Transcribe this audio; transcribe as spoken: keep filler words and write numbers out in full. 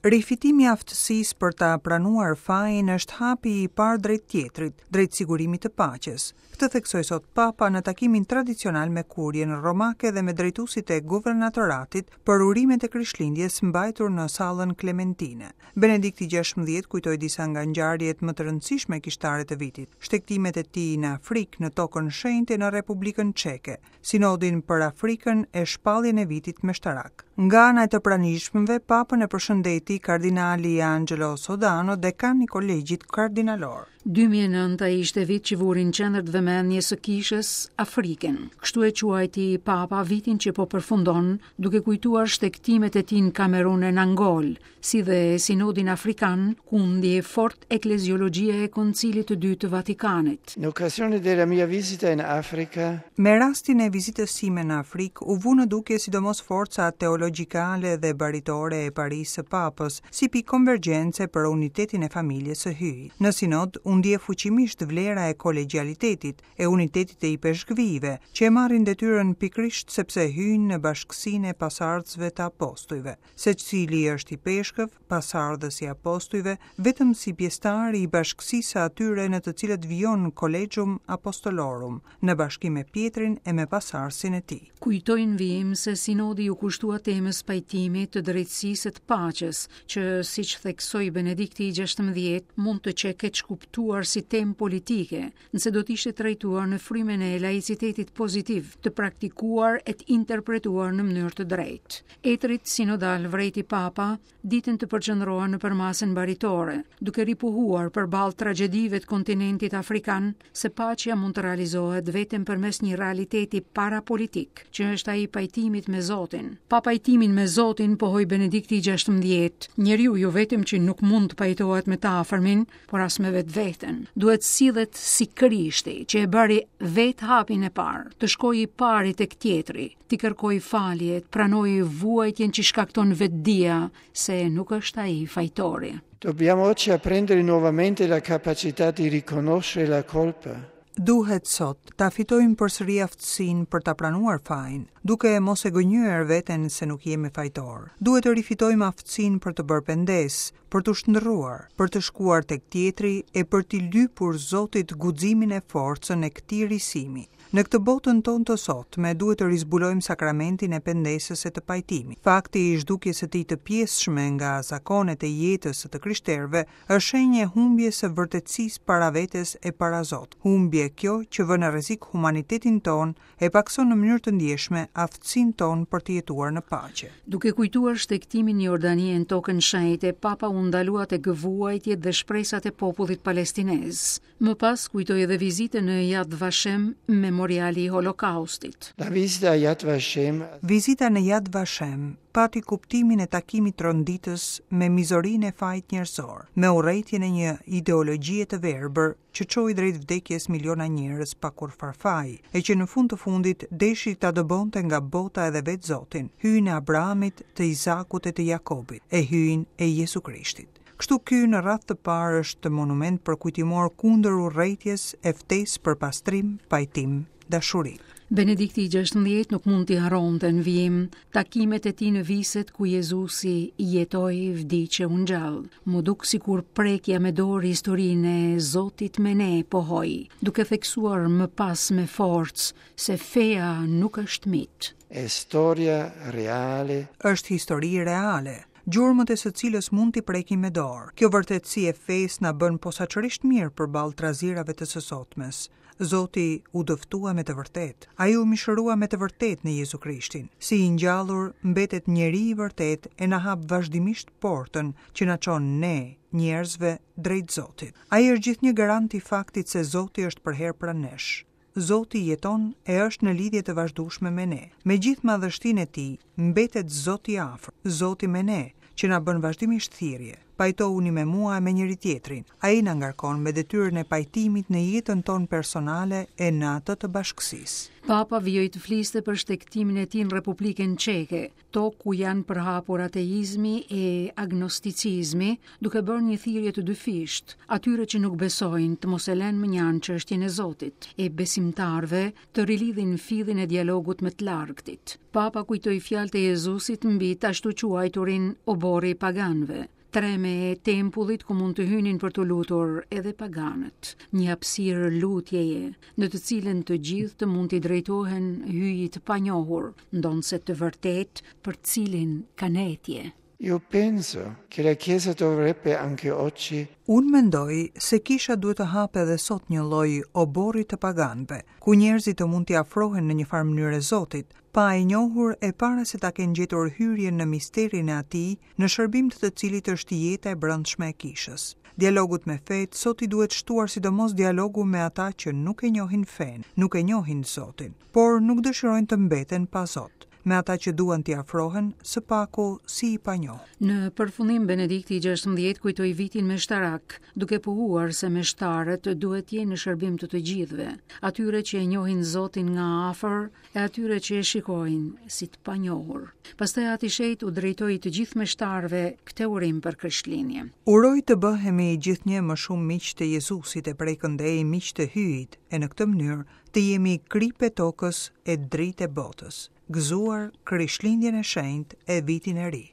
Rifitimi i aftësisë për ta pranuar fajin është hapi i parë drejt tjetrit, drejt sigurimit të paqes. Këtë theksoi sot Papa në takimin tradicional me kurjen romake dhe me drejtuesit e guvernatoratit për urimet e Krishtlindjes mbajtur në sallën Klementine. Benedikti gjashtëmbëdhjetë kujtoi disa nga ngjarjet më të rëndësishme kishtare të vitit, shtektimet e tij në Afrikë, në tokën shenjtë e në Republikën Çeke, sinodin për Afrikën e shpalljen e vitit meshtarak. Nga ana e të pranishmëve, Papën e përshëndeti kardinali Angelo Sodano, dekan i kolegjit kardinalor. dy mijë e nëntë ai ishte vit që vuri në qendër të vëmendjes së kishës Afrikën. Kështu e quajti Papa vitin që po përfundon, duke kujtuar shtektimet e tij në Kamerun e në Angol, si dhe sinodin afrikan, ku ndje fort ekleziologjia e koncilit të dytë të Vatikanit. In occasione della mia visita in Africa, Me rastin e vizitës sime në Afrikë, u vu në duke sidomos forca teologjikale dhe baritore e Parisë së Papës, si pikë konvergjence për unitetin e familjes së hyj. Në sinod, u ndje fuqimisht vlera e kolegjialitetit, e unitetit e i peshkvive, që e marrin detyrën pikrisht sepse hyjnë në bashkësinë e pasardhësve të apostujve. Secili është i peshkëv, pasardhës i apostujve, vetëm si pjesëtar i bashkësisë atyre në të cilët vijon Collegium Apostolorum, në bashkim me Pietrin e me pasardhësin e tij. Kujtoi në vijim se sinodi u kushtua temës pajtimit të drejtësisë të paqes, që siç theksoi Benedikti i gjashtëmbëdhjetë mund të që keq kuptuar si temë politike, nëse do të ishte trajtuar në frymën e laicitetit pozitiv, të praktikuar e të interpretuar në mënyrë të drejtë. Etrit sinodal vrejti Papa ditën të përqendrohen në përmasën baritore, duke ripuhuar përballë tragjedive të kontinentit afrikan se paqja mund të realizohet vetëm përmes një realiteti parapolitik, që është ai pajtimit me Zotin. Pa pajtimin me Zotin, pohoi Benedikti i gjashtëmbëdhjetë, njeriu jo vetëm që nuk mund të pajtohet me të afërmin, por as me vetveten. Duhet sillet si Krishti, që e bëri vetë hapin e parë, të shkojë i pari tek tjetri, të kërkojë falje, të pranojë vuajtjen që shkakton vetdia, se nuk është ai fajtori. dobbiamo oggi apprendere nuovamente la capacità di riconoscere la colpa. Duhet sot ta fitojmë përsëri aftësinë për ta pranuar fajin, duke mos e gënjyer veten se nuk jemi fajtor. Duhet të rifitojmë aftësinë për të bërë pendes, për të shndërruar, për të shkuar tek tjetri e për t'i lypur Zotit guximin e forcën e këtij risimi. Në këtë botën tonë të sotme duhet të rizbulojmë sakramentin e pendesës e të pajtimit. Fakti i zhdukjes së tij të pjesshme nga zakonet e jetës së të krishterëve është shenjë e humbjes së vërtetësisë para vetes e para Zot. Humbje kjo që vën në rrezik humanitetin ton e pakson në mënyrë të ndjeshme aftësinë ton për të jetuar në paqe. Duke kujtuar shtektimin në Jordani në tokën shenjtë, Papa u ndalua tek vuajtjet dhe shpresat e popullit palestinez. Më pas kujtoi edhe vizitën në Yad Vashem, memoriali i Holokaustit. La visita a Yad Vashem Vizita në Yad Vashem pati kuptimin e takimit ronditës me mizorinë e fajit njerëzor, me urrëtitjen e një ideologjie të verbër që çoi drejt vdekjes miliona njerëz pa kur farfaj, e që në fund të fundit deshi ta dëbonte nga bota edhe vetë Zotin, hyn e Abrahamit, të Izakut e të Jakobit, e hyn e Jesu Krishtit. Kështu ky në radhë të parë është monument përkujtimor kundër urrëtitjes e ftesë për pastrim, pajtim, dashuri. Benedikti i gjashtëmbëdhjetë nuk mund t'i harronte në vijim takimet e tij në viset ku Jezusi jetoi, vdiqe, u ngjall. Mu duk sikur prekja me dorë historinë e Zotit me ne pohoi, duke theksuar më pas me forcë se feja nuk është mit. è storia reale. Është histori reale, gjurmët e së cilës mund t'i prekim me dorë. Kjo vërtetësi e fesë na bën posaçërisht mirë përballë trazirave të së sotmes. Zoti u dëftua me të vërtet. Ai u mishërua me të vërtet në Jezu Krishtin. Si i ngjallur mbetet njeri i vërtet e na hap vazhdimisht portën që na çon ne, njerëzve, drejt Zotit. Ai është gjithnjë garant i faktit se Zoti është përherë pranë nesh. Zoti jeton e është në lidhje të vazhdueshme me ne. Me gjithë madhështinë e tij, mbetet Zoti afër, Zoti me ne, që na bën vazhdimisht thirrje. Pajtohuni me mua e me njëri tjetrin. Ai na ngarkon me detyrën e pajtimit në jetën tonë personale e në atë të bashkësisë. Papa vijoi të fliste për shtektimin e tij në Republikën Çeke, tokë ku janë përhapur ateizmi e agnosticizmi, duke bërë një thirrje të dyfisht, atyre që nuk besojnë të mos e lënë mënjan çështjen e Zotit, e besimtarëve të rilidhin fillin e dialogut me të largëtit. Papa kujtoi fjalët e Jezusit mbi të ashtu quajturin oborri i paganëve. treme e tempullit ku mund të hynin për të lutur edhe paganët, një hapësirë lutjeje, në të cilën të gjithë të mund t'i drejtohen hyjit të panjohur, ndonse të vërtet për cilin kanë etje. Io penso che la Chiesa dovrebbe anche oggi Unë mendoj se kisha duhet të hape edhe sot një lloj obori të paganëve, ku njerëzit të mund t'i afrohen në një farë mënyrë Zotit, pa e njohur e para se ta kenë gjetur hyrjen në misterin e atij, në shërbim të të cilit është jeta e brendshme e kishës. Dialogut me fetë sot i duhet shtuar sidomos dialogu me ata që nuk e njohin fen, nuk e njohin Zotin, por nuk dëshirojnë të mbeten pa Zot, me ata që duan t'i afrohen së paku si i panjoh. Në përfundim Benedikti gjashtëmbëdhjetë kujtoi vitin meshtarak, duke pohuar se meshtarët duhet jenë në shërbim të të gjithëve, atyre që e njohin Zotin nga afër e atyre që e shikojnë si të panjohur. Pastaj Ati Shejt u drejtoi të gjithë meshtarëve këtë urim për Krishtlindje. Uroj të bëhemi gjithnjë më shumë miq të Jezusit e prej këndej miq të hyjit, e në këtë mënyrë të jemi kripe tokës e dritë e botës, gëzuar Krishtlindjen e shenjtë e vitin e ri.